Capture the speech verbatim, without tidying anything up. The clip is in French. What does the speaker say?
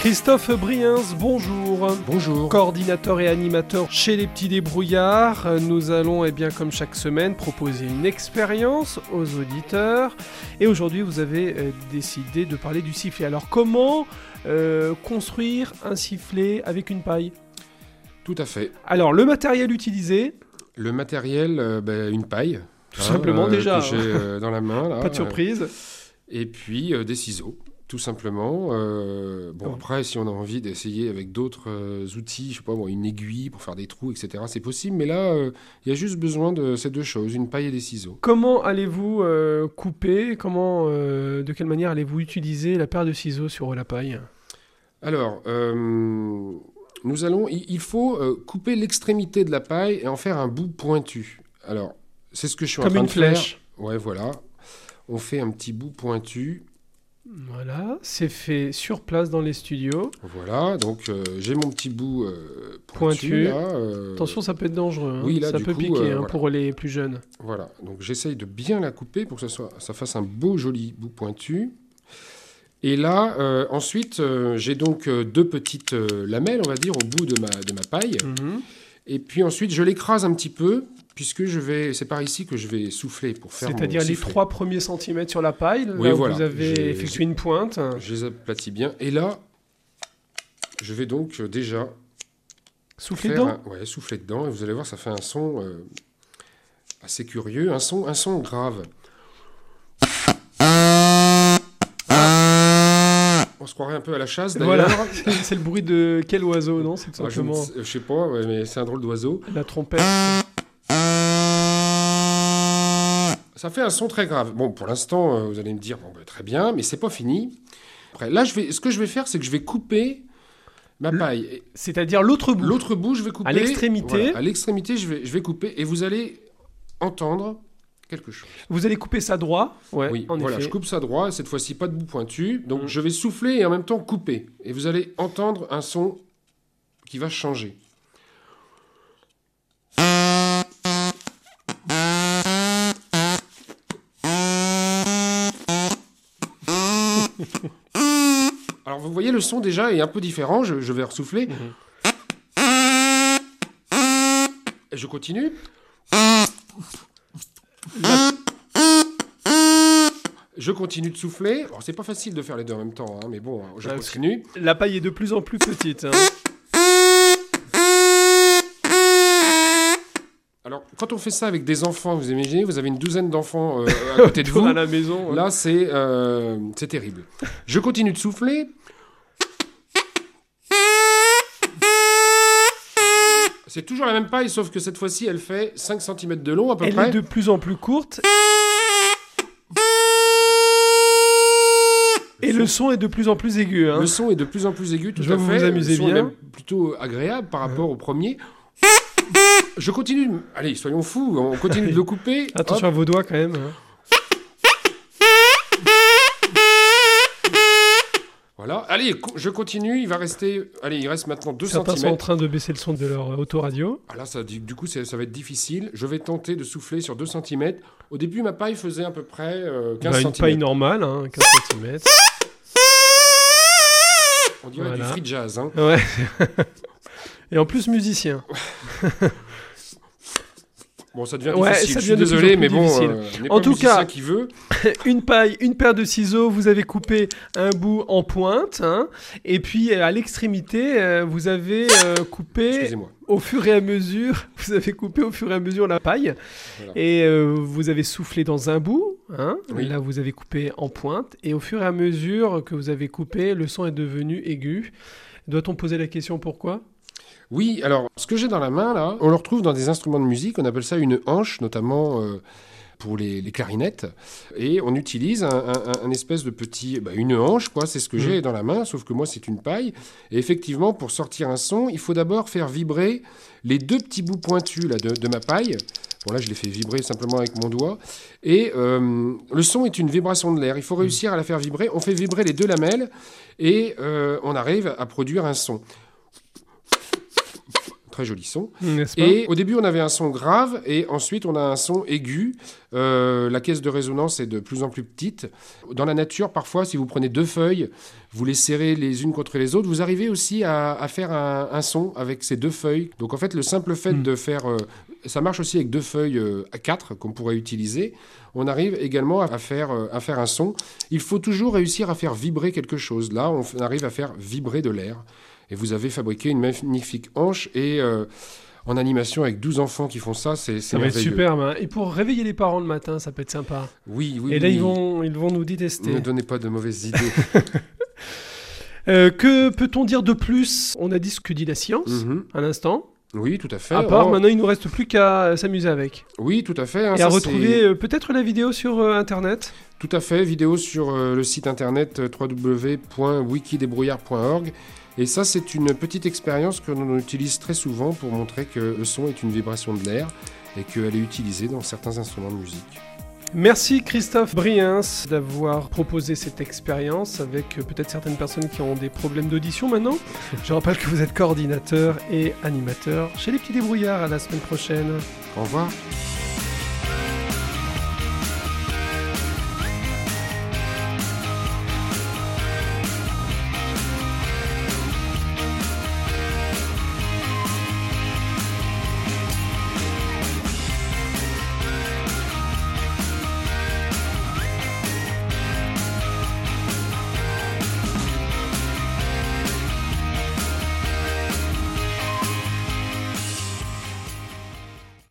Christophe Briens, bonjour. Bonjour. Coordinateur et animateur chez Les Petits Débrouillards. Nous allons, eh bien, comme chaque semaine, proposer une expérience aux auditeurs. Et aujourd'hui, vous avez euh, décidé de parler du sifflet. Alors, comment euh, construire un sifflet avec une paille ? Tout à fait. Alors, le matériel utilisé ? Le matériel, euh, bah, une paille. Tout hein, simplement, euh, déjà. Que j'ai euh, dans la main. Là, Pas de surprise. Euh, et puis, euh, des ciseaux. Tout simplement. Euh, bon, oh. Après, si on a envie d'essayer avec d'autres euh, outils, je sais pas, bon, une aiguille pour faire des trous, et cetera, c'est possible. Mais là, il euh, y a juste besoin de ces deux choses, une paille et des ciseaux. Comment allez-vous euh, couper Comment, euh, de quelle manière allez-vous utiliser la paire de ciseaux sur la paille ? Alors, euh, nous allons, il, il faut euh, couper l'extrémité de la paille et en faire un bout pointu. Alors, c'est ce que je suis Comme en train une de faire. flèche. Ouais, voilà. On fait un petit bout pointu. Voilà, c'est fait sur place dans les studios. Voilà, donc euh, j'ai mon petit bout euh, pointu. pointu. Là, euh... Attention, ça peut être dangereux. Hein. Oui, là, ça du peut coup, piquer euh, hein, voilà. pour les plus jeunes. Voilà, donc j'essaye de bien la couper pour que ça, soit, ça fasse un beau, joli bout pointu. Et là, euh, ensuite, euh, j'ai donc euh, deux petites euh, lamelles, on va dire, au bout de ma, de ma paille. Mm-hmm. Et puis ensuite, je l'écrase un petit peu, puisque je vais, c'est par ici que je vais souffler pour faire C'est-à-dire mon les sifflet. trois premiers centimètres sur la paille, là oui, où voilà. vous avez j'ai, effectué une pointe. Je les aplatis bien. Et là, je vais donc euh, déjà... Souffler dedans un, Ouais, souffler dedans. Et vous allez voir, ça fait un son euh, assez curieux, un son, un son grave. On se croirait un peu à la chasse, d'ailleurs. Voilà, c'est, c'est le bruit de quel oiseau, non ? C'est tout ah, simplement... je, ne, je sais pas, ouais, mais c'est un drôle d'oiseau. La trompette. Ça fait un son très grave. Bon, pour l'instant, euh, vous allez me dire, bon, bah, très bien, mais c'est pas fini. Après, là, je vais, ce que je vais faire, c'est que je vais couper ma paille. C'est-à-dire l'autre bout. L'autre bout, je vais couper. À l'extrémité. Voilà, à l'extrémité, je vais, je vais couper et vous allez entendre quelque chose. Vous allez couper ça droit. Ouais, oui, en voilà, effet. je coupe ça droit, cette fois-ci pas de bout pointu. Donc, mmh. je vais souffler et en même temps couper. Et vous allez entendre un son qui va changer. Alors vous voyez, le son déjà est un peu différent, je, je vais ressouffler. Mmh. Et je continue. La... Je continue de souffler. Alors c'est pas facile de faire les deux en même temps, hein, mais bon, je ah, continue. La paille est de plus en plus petite. Hein. Alors, quand on fait ça avec des enfants, vous imaginez, vous avez une douzaine d'enfants euh, à côté de vous. À la maison. Ouais. Là, c'est, euh, c'est terrible. Je continue de souffler. C'est toujours la même paille, sauf que cette fois-ci, elle fait cinq centimètres de long à peu elle près. Elle est de plus en plus courte. Et le son est de plus en plus aigu. Hein. Le son est de plus en plus aigu, tout Je à vous fait. Vous amusez le son bien. est même plutôt agréable par rapport ouais. au premier. Je continue. Allez, soyons fous, on continue de le couper. Attention Hop. à vos doigts quand même. Hein. Voilà. Allez, je continue. Il va rester. Allez, il reste maintenant deux Certains centimètres. sont en train de baisser le son de leur autoradio. Ah là, ça, du coup, ça, ça va être difficile. Je vais tenter de souffler sur deux centimètres. Au début, ma paille faisait à peu près euh, quinze bah, centimètres. Une paille normale, hein, quinze centimètres. On dirait voilà. du free jazz. Hein. Ouais. Et en plus, musicien. Bon, ça devient ouais, difficile. Ça je devient suis désolé, mais bon, euh, en tout cas, qui veut. une paille, une paire de ciseaux, vous avez coupé un bout en pointe, hein, et puis à l'extrémité, euh, vous avez euh, coupé au fur et à mesure, vous avez coupé au fur et à mesure la paille, voilà. et euh, vous avez soufflé dans un bout, hein, oui. Là vous avez coupé en pointe, et au fur et à mesure que vous avez coupé, le son est devenu aigu. Doit-on poser la question pourquoi ? Oui, alors, ce que j'ai dans la main, là, on le retrouve dans des instruments de musique, on appelle ça une hanche, notamment euh, pour les, les clarinettes, et on utilise un, un, un espèce de petit... Bah, une hanche, quoi, c'est ce que mmh. j'ai dans la main, sauf que moi, c'est une paille, et effectivement, pour sortir un son, il faut d'abord faire vibrer les deux petits bouts pointus là, de, de ma paille. Bon, là, je l'ai fait vibrer simplement avec mon doigt, et euh, le son est une vibration de l'air, il faut réussir à la faire vibrer, on fait vibrer les deux lamelles, et euh, on arrive à produire un son. très joli son. N'est-ce pas ? Et au début, on avait un son grave et ensuite, on a un son aigu. Euh, la caisse de résonance est de plus en plus petite. Dans la nature, parfois, si vous prenez deux feuilles, vous les serrez les unes contre les autres, vous arrivez aussi à, à faire un, un son avec ces deux feuilles. Donc en fait, le simple fait mmh. de faire... Euh, ça marche aussi avec deux feuilles euh, à quatre qu'on pourrait utiliser. On arrive également à faire, euh, à faire un son. Il faut toujours réussir à faire vibrer quelque chose. Là, on f- arrive à faire vibrer de l'air. Et vous avez fabriqué une magnifique hanche et... Euh, en animation avec douze enfants qui font ça, c'est, c'est ça va merveilleux. être superbe. Hein. Et pour réveiller les parents le matin, ça peut être sympa. Oui, oui. Et là, oui. Ils, vont, ils vont nous détester. Ne donnez pas de mauvaises idées. euh, que peut-on dire de plus ? On a dit ce que dit la science, mm-hmm. à l'instant. Oui, tout à fait. À part, oh. maintenant, il ne nous reste plus qu'à s'amuser avec. Oui, tout à fait. Hein, Et ça, à retrouver c'est... euh, peut-être la vidéo sur euh, Internet. Tout à fait, vidéo sur euh, le site internet euh, w w w point wikidébrouillard point org. Et ça, c'est une petite expérience que l'on utilise très souvent pour montrer que le son est une vibration de l'air et qu'elle est utilisée dans certains instruments de musique. Merci Christophe Briens d'avoir proposé cette expérience avec peut-être certaines personnes qui ont des problèmes d'audition maintenant. Je rappelle que vous êtes coordinateur et animateur chez les Petits Débrouillards. À la semaine prochaine. Au revoir.